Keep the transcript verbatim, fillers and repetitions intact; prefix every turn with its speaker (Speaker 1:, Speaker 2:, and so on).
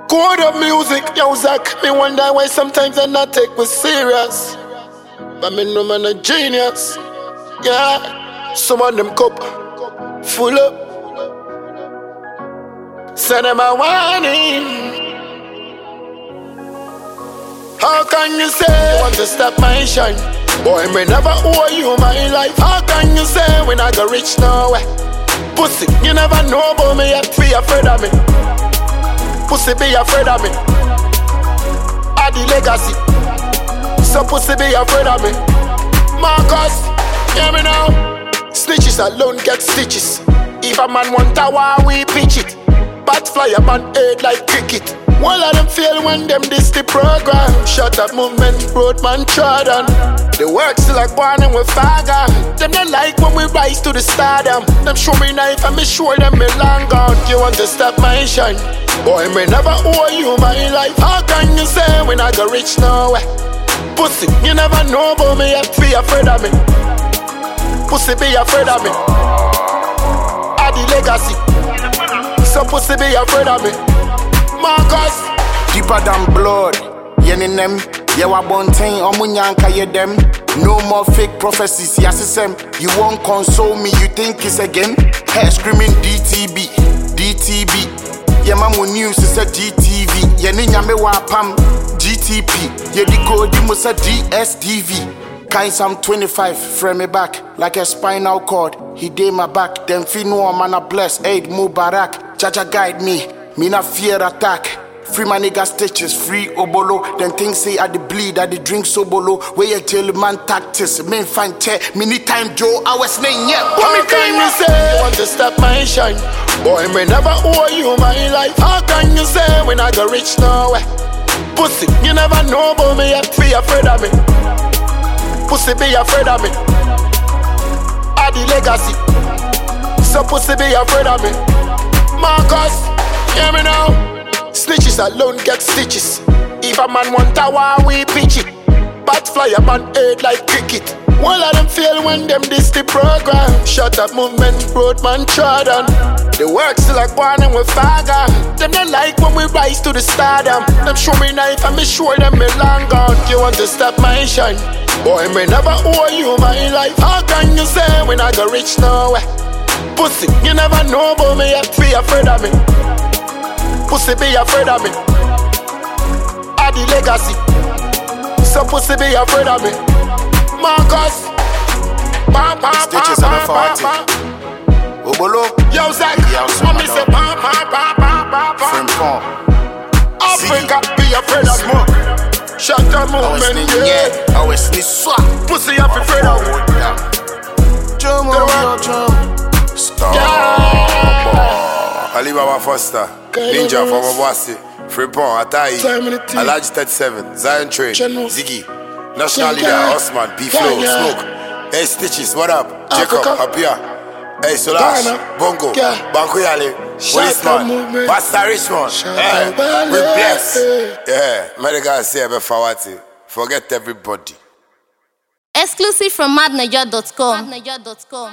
Speaker 1: Code of music, yo Zach. Me wonder why sometimes I not take me serious. But me know man a genius. Yeah, some of them cup full up. Send them a warning. How can you say you want to stop my shine? Boy, me never owe you my life. How can you say when I go rich nowhere? Pussy, you never know about me yet. Be afraid of me. Pussy, be afraid of me. I the legacy. So pussy, be afraid of me. Marcus, hear me now. Snitches alone get stitches. If a man want a war, we pitch it. Bat fly a man head like cricket. All of them fail when them diss the program. Shut up movement, roadman trodden. They work still like born and we fagger. Them not like when we rise to the stardom. Them show me knife and me show them me long gone. You want to stop my shine? Boy, me never owe you my life. How can you say when I go rich nowhere? Pussy, you never know about me yet. Be afraid of me. Pussy, be afraid of me. I the legacy. So pussy, be afraid of me. Marcus,
Speaker 2: deeper than blood. Yen them, yeah, wa bontain, omunyanka ye them. No more fake prophecies, yasisem. You won't console me, you think it's a game? Hair screaming D T B, D T B. Yeah, mamu news is a D T V. Yeah, ninya me wa pam, G T P. Yeah, the code you must a D S T V. Kind some twenty-five, frame me back like a spinal cord. He did my back, them feel no man a bless. Aid Mubarak, Jaja guide me. Me not fear attack. Free my nigga stitches, free obolo. Then things say I the bleed, I the drink sobolo. Where you tell man tactics, me find te. Me need time Joe, I was name yeah.
Speaker 1: What me can you say? You want to stop my shine? Boy, me never owe you my life. How can you say when I go rich nowhere? Pussy, you never know about me yet. Be afraid of me. Pussy, be afraid of me. I the legacy. So pussy, be afraid of me. Marcus, hear me now. Snitches alone get stitches. If a man want a war, we pitch it. Bat fly a man head like cricket. All of them fail when them diss the program. Shut up movement, roadman trodden. They work still like born and we fagger. Them not like when we rise to the stardom. Them show me knife and me show them me long gone. You want to stop my shine? Boy, me never owe you my life. How can you say when I go rich nowhere? Pussy, you never know about me yet. Be afraid of me. Pussy, be afraid of me. I the legacy. So pussy, be afraid of me. Marcus, bam, bam,
Speaker 2: Stitches
Speaker 1: bam,
Speaker 2: on the
Speaker 1: bam,
Speaker 2: forty.
Speaker 1: bam.
Speaker 2: Obolo,
Speaker 1: Yo, Zach,
Speaker 2: Yo,
Speaker 1: mommy say bam, bam, bam, bam, bam, bam.
Speaker 2: Frimpong.
Speaker 1: Africa, be afraid of me. Shut the
Speaker 2: I was
Speaker 1: movement,
Speaker 2: sneaking,
Speaker 1: yeah.
Speaker 2: yeah. I was sneaking, swap.
Speaker 1: Pussy, you be afraid of me.
Speaker 2: Drum
Speaker 1: Get
Speaker 2: on
Speaker 1: away.
Speaker 2: your drum. Stop.
Speaker 1: Yeah.
Speaker 3: Alibaba Foster, Ninja from Obwasi, Frimpong, Atai,
Speaker 1: Time in the team.
Speaker 3: Alhaji thirty-seven, Zion Train,
Speaker 1: General.
Speaker 3: Ziggy, National
Speaker 1: King
Speaker 3: Leader,
Speaker 1: Guy.
Speaker 3: Osman, P
Speaker 1: Yeah,
Speaker 3: Flow,
Speaker 1: yeah.
Speaker 3: Smoke, Hey Stitches, what up? Jacob,
Speaker 1: Africa.
Speaker 3: Apia, Hey Solash,
Speaker 1: Ghana.
Speaker 3: Bongo,
Speaker 1: Yeah.
Speaker 3: Banko Yale,
Speaker 1: Shout out
Speaker 3: Policeman,
Speaker 1: movement.
Speaker 3: Pastor Richmond,
Speaker 1: Shout
Speaker 3: hey,
Speaker 1: out Bale.
Speaker 3: we bless. Yeah, medical say Fawati, forget everybody.
Speaker 4: Exclusive from mad niger dot com.